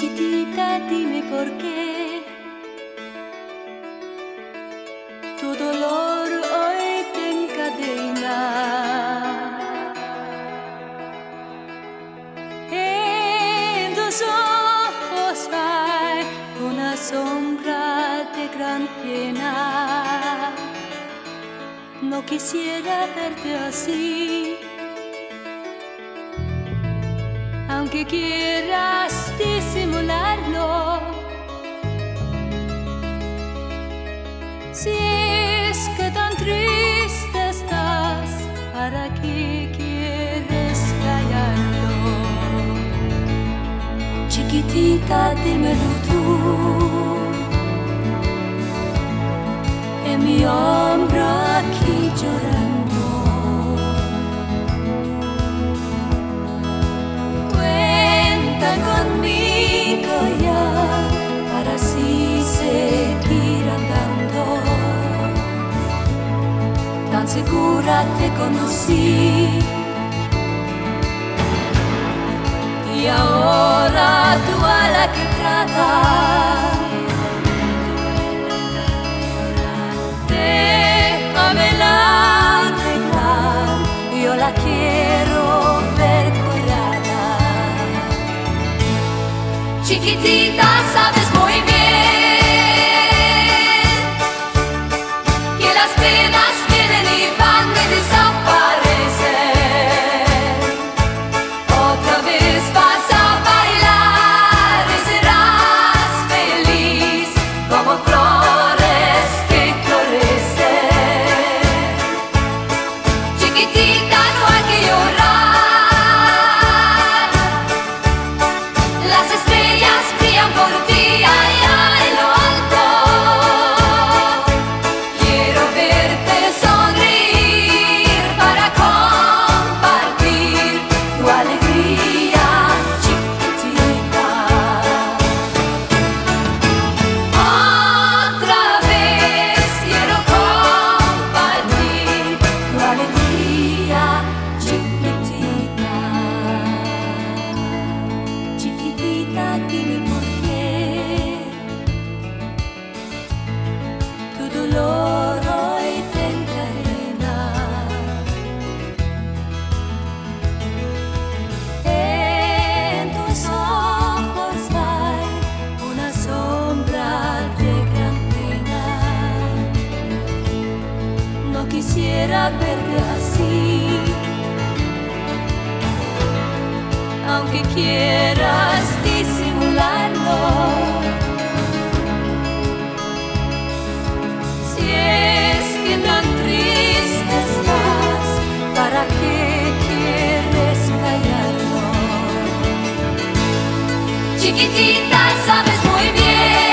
Chiquitita, dime por qué tu dolor hoy te encadena. En tus ojos hay una sombra de gran pena. No quisiera verte así, aunque quieras disimularlo. Si es que tan triste estás, ¿para qué quieres callarlo? Chiquitita, dímelo tú, en mi hombro aquí llorando. Cuenta conmigo ya para así seguir andando. Tan segura te conocí y ahora tú a la que tratas. Yo la quiero ver curada. Chiquitita, sabes muy bien que las penas vienen y van y desaparecen. Otra vez vas a bailar y serás feliz como flores que florecen. Chiquitita, las estrellas brillan por ti allá en lo alto. Quiero verte sonreír para compartir tu alegría, chiquitita. Otra vez quiero compartir tu alegría, chiquitita. Chiquitita, dime por qué tu dolor hoy te encadena. En tus ojos hay una sombra de gran pena. No quisiera verte así, aunque quieras disimularlo. Si es que tan triste estás, ¿para qué quieres callarlo? Chiquitita, sabes muy bien